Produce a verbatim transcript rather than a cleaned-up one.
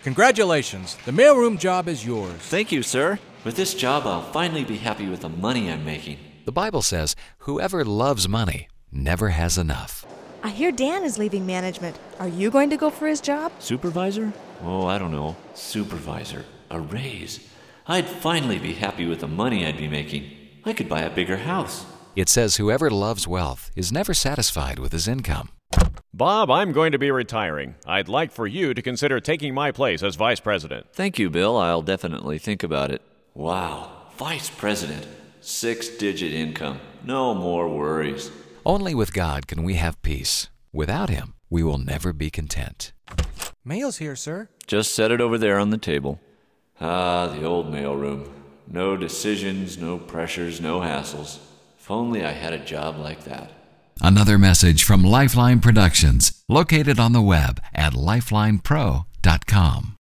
Congratulations, the mailroom job is yours. Thank you, sir. With this job, I'll finally be happy with the money I'm making. The Bible says, whoever loves money never has enough. I hear Dan is leaving management. Are you going to go for his job? Supervisor? Oh, I don't know. Supervisor. A raise. I'd finally be happy with the money I'd be making. I could buy a bigger house. It says whoever loves wealth is never satisfied with his income. Bob, I'm going to be retiring. I'd like for you to consider taking my place as vice president. Thank you, Bill. I'll definitely think about it. Wow. Vice president. Six-digit income. No more worries. Only with God can we have peace. Without Him, we will never be content. Mail's here, sir. Just set it over there on the table. Ah, the old mailroom. No decisions, no pressures, no hassles. If only I had a job like that. Another message from Lifeline Productions, located on the web at lifeline pro dot com.